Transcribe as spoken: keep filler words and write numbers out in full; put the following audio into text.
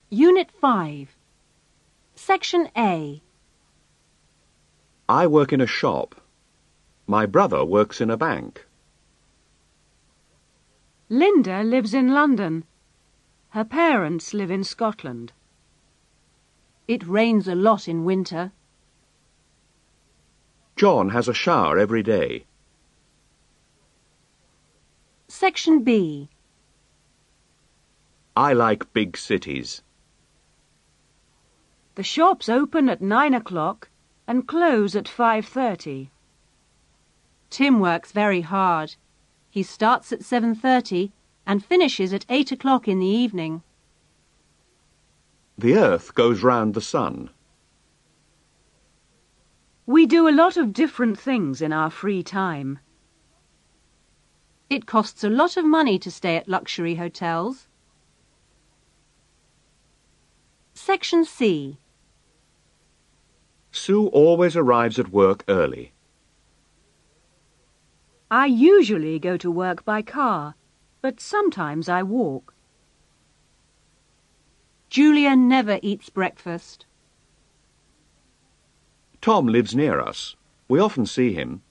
Unit five. Section A. I work in a shop. My brother works in a bank. Linda lives in London. Her parents live in Scotland. It rains a lot in winter. John has a shower every day. Section B. I like big cities. The shops open at nine o'clock and close at five thirty. Tim works very hard. He starts at seven thirty and finishes at eight o'clock in the evening. The earth goes round the sun. We do a lot of different things in our free time. It costs a lot of money to stay at luxury hotels. Section C. Sue always arrives at work early. I usually go to work by car, but sometimes I walk. Julia never eats breakfast. Tom lives near us. We often see him.